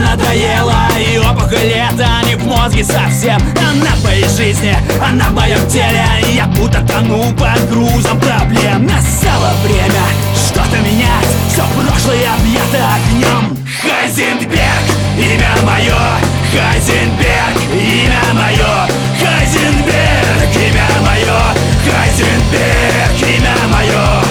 надоела, и опухоль это не в мозге совсем. Она в моей жизни, она в моем теле, я будто тону под грузом проблем. Настало время что-то менять, все прошлое объято огнем. Хайзенберг, имя мое, Хайзенберг, имя мое, Хайзенберг, имя мое, Хайзенберг, имя мое.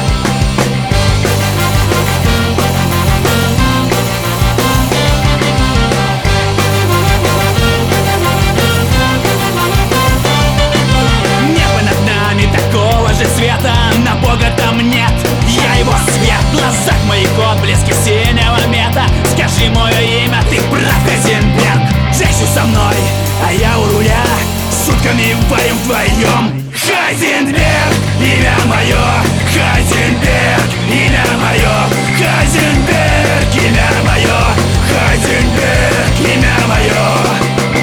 Небо над нами такого же цвета, на Бога там нет, я его свет. В глазах моих отблески синего мета. Скажи мое имя, ты прав, Хайзенберг. Джейси со мной, а я у руля, сутками варим вдвоем. Хайзенберг, имя мое, Хайзенберг, имя мое, Хайзенберг, имя мое, Хайзенберг, имя мое.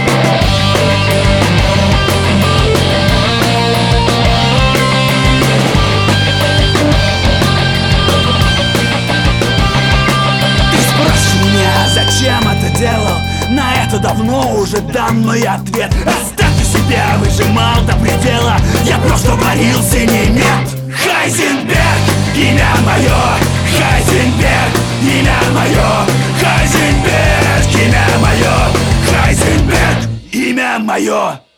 Зачем это делал? На это давно уже дан мой ответ. Оставьте себя, выжимал до предела. Я просто варил синий мед. Хайзенберг, имя мое, Хайзенберг, имя мое, Хайзенберг, имя мое, Хайзенберг, имя мое.